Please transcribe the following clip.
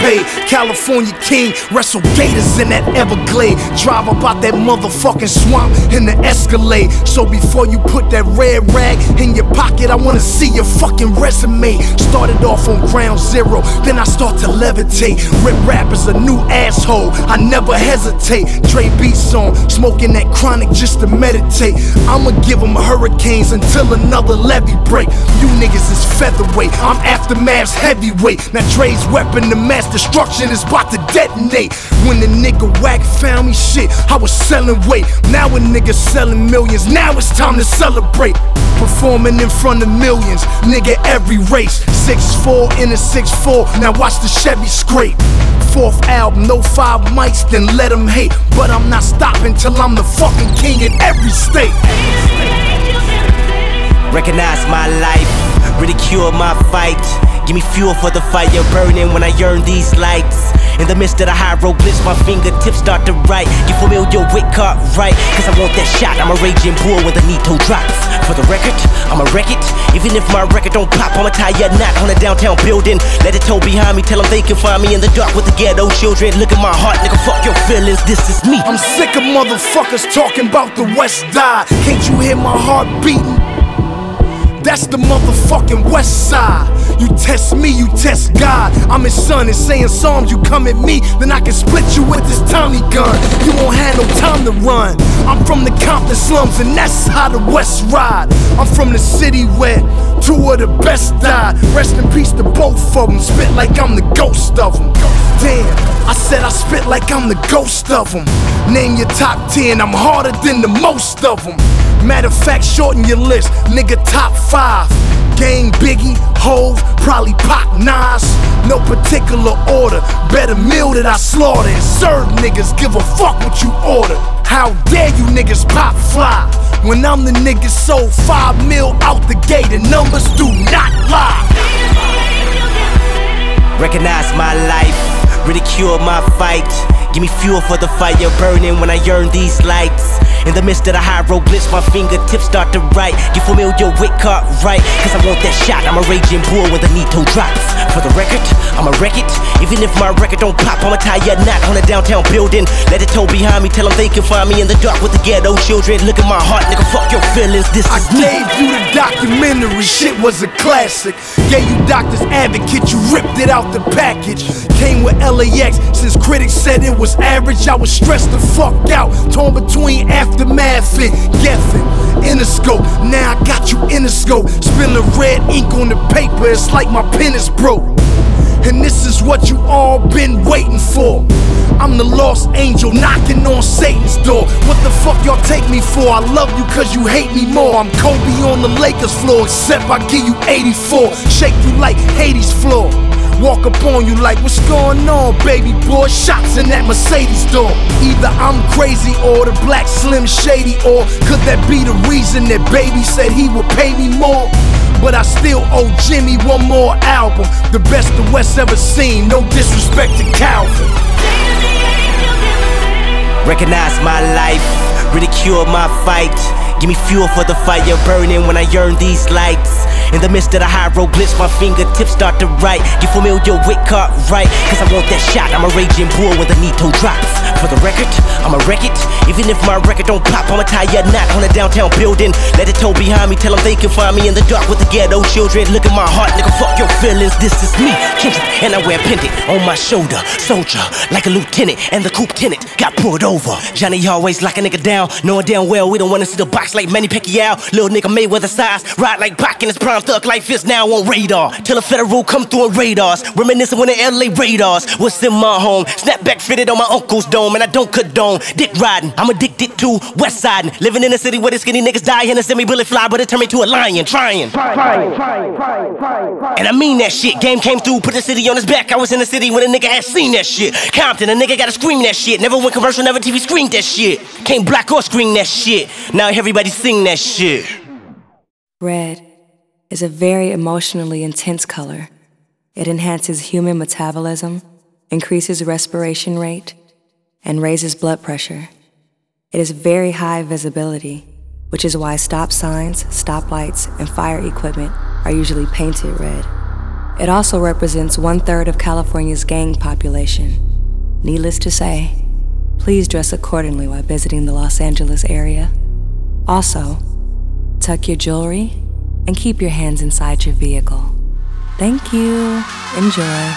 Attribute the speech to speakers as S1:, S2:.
S1: paid. California king, wrestle gators in that Everglade. Drive about that motherfucking swamp in the Escalade. So before you put that red rag in your pocket, I wanna see your fucking resume. Started off on ground zero, then I start to levitate. Rip rap is a new asshole, I never hesitate. Dre beats on, smoking that chronic just to meditate. I'ma give them hurricanes until another levee break. You niggas is featherweight, I'm Aftermath's heavyweight. Now Dre's weapon to mass destruction is about to detonate. When the nigga Wack found me, shit, I was selling weight. Now a nigga selling millions, now it's time to celebrate. Performing in front of millions, nigga every race. 6'4" in a 6'4", now watch the Chevy scrape. Fourth album, no 5 mics, then let them hate. But I'm not stopping till I'm the fucking king in every state.
S2: Recognize my life, ridicule my fight. Give me fuel for the fire burning when I yearn these lights. In the midst of the hieroglyphs, my fingertips start to write. You familiar with Cartwright? Cause I want that shot, I'm a raging bull when the Nito drops. For the record, I'ma wreck it. Even if my record don't pop, I'ma tie a knot on a downtown building. Let it toe behind me, tell them they can find me in the dark with the ghetto children. Look at my heart, nigga, fuck your feelings, this is me.
S1: I'm sick of motherfuckers talking about the West Side. Can't you hear my heart beating? That's the motherfucking West Side. You test me, you test God. I'm his son and saying psalms. You come at me, then I can split you with this Tommy gun. You won't have no time to run. I'm from the Compton slums and that's how the West ride. I'm from the city where 2 of the best died. Rest in peace to both of them. Spit like I'm the ghost of them. Damn, I said I spit like I'm the ghost of them. Name your top 10, I'm harder than the most of them. Matter of fact, shorten your list, nigga, top 5. Gang, Biggie, Hove, probably Pac, Nas. No particular order, better meal that I slaughter and serve niggas, give a fuck what you order. How dare you niggas pop fly when I'm the nigga sold 5 mil out the gate and numbers do not lie.
S2: Recognize my life, ridicule my fight. Give me fuel for the fire burning when I yearn these lights. In the midst of the hieroglyphs, my fingertips start to write. You familiar with Cartwright? Cause I want that shot, I'm a raging bull when the Nito drops. For the record, I'ma wreck it. Even if my record don't pop, I'ma tie a knot on a downtown building. Let it toe behind me, tell them they can find me in the dark with the ghetto children. Look at my heart, nigga, fuck your feelings, this is me.
S1: I gave you the documentary, shit was a classic. Gave you Doctor's Advocate, you ripped it out the package. Came with LAX, since critics said it was average, I was stressed the fuck out. Torn between Aftermath and Geffen. Interscope, now I got you Interscope. Spilling red ink on the paper, it's like my pen is broke. And this is what you all been waiting for. I'm the lost angel knocking on Satan's door. What the fuck y'all take me for? I love you cause you hate me more. I'm Kobe on the Lakers floor, except I give you 84. Shake you like Hades floor. Walk up on you like, what's going on, baby boy? Shots in that Mercedes door. Either I'm crazy or the Black Slim Shady, or could that be the reason that baby said he would pay me more? But I still owe Jimmy one more album, the best the West ever seen, no disrespect to Calvin.
S2: Recognize my life, ridicule my fight. Give me fuel for the fire burning when I yearn these lights. In the midst of the hieroglyphs, my fingertips start to write. You familiar with Cartwright? Cause I want that shot, I'm a raging bull when the Nito drops. For the record, I'ma wreck it. Even if my record don't pop, I'ma tie a knot on a downtown building. Let it toe behind me, tell them they can find me in the dark with the ghetto children. Look at my heart, nigga, fuck your feelings, this is me, Kendrick. And I wear a pendant on my shoulder. Soldier, like a lieutenant, and the coupe tenant got pulled over. Johnny always lock a nigga down, knowing damn well we don't wanna see the box like Manny Pacquiao. Little nigga Mayweather size, ride like Pac in his prime. Thug life is now on radar. Till the federal come through on radars. Reminiscing when the LA radars was in my home. Snapback fitted on my uncle's dome, and I don't condone dick riding. I'm addicted to West Siding. Living in a city where the skinny niggas die and a semi-bullet fly, but it turned me to a lion. Trying. And I mean that shit. Game came through, put the city on his back. I was in the city when a nigga had seen that shit. Compton, a nigga gotta scream that shit. Never went commercial, never TV screened that shit. Can't black or screen that shit. Now everybody sing that shit.
S3: Red is a very emotionally intense color. It enhances human metabolism, increases respiration rate, and raises blood pressure. It is very high visibility, which is why stop signs, stoplights, and fire equipment are usually painted red. It also represents 1/3 of California's gang population. Needless to say, please dress accordingly while visiting the Los Angeles area. Also, tuck your jewelry and keep your hands inside your vehicle. Thank you. Enjoy.